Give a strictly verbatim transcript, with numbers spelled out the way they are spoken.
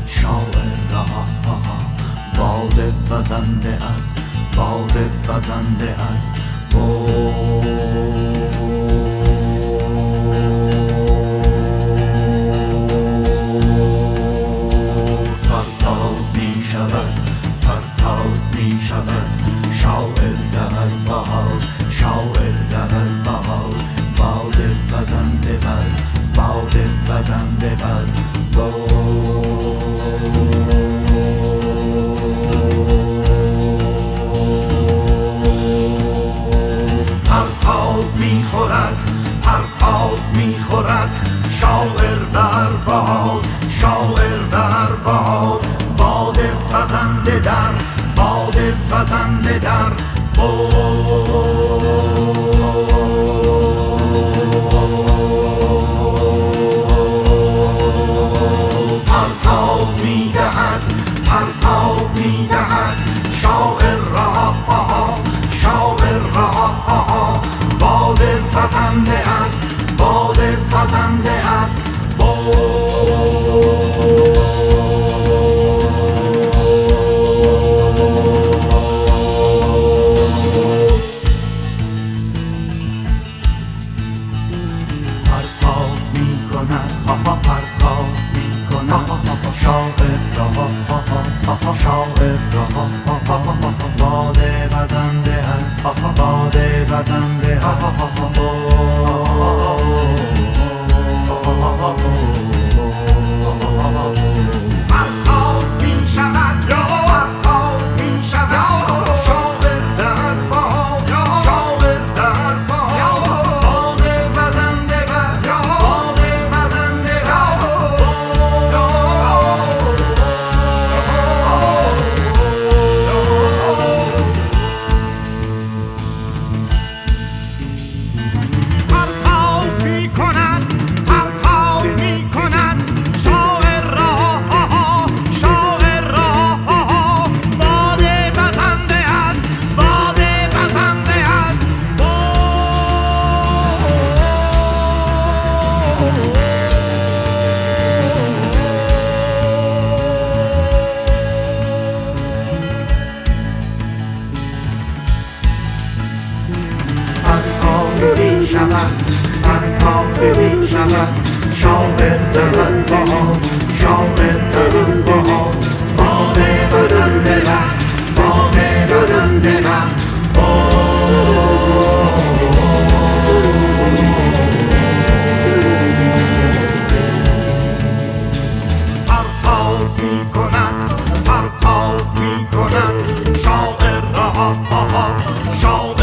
شاعر را باد وزنده است، باد وزنده است. پرتاب می شود، پرتاب می شود شاعر در بهار، شاعر در بهار. باد وزنده بر، باد وزنده بر پرتاب می خورد، پرتاب می خورد شاعر در بهار، شاعر در بهار. باد وزنده در، باد وزنده در پرتاب می دهد، پرتاب می دهد شاعر را، شاعر را. باد وزنده است، باد وزنده است. پرتاب می کند، پرتاب می کند شاعر را، شاعر را. باد وزنده است، باد وزنده است. پرتاب می شود، پرتاب می شود شاعر در بهار، شاعر در بهار. باد وزنده بر، باد وزنده بر پرتاب می کند، پرتاب می کند شاعر را، شاعر را. باد وزنده است، باد وزنده است. پرتاب می شود، پرتاب می شود شاعر در بهار، شاعر در بهار. باد وزنده بر، باد وزنده بر پرتاب می کند، پرتاب می کند شاعر را، شاعر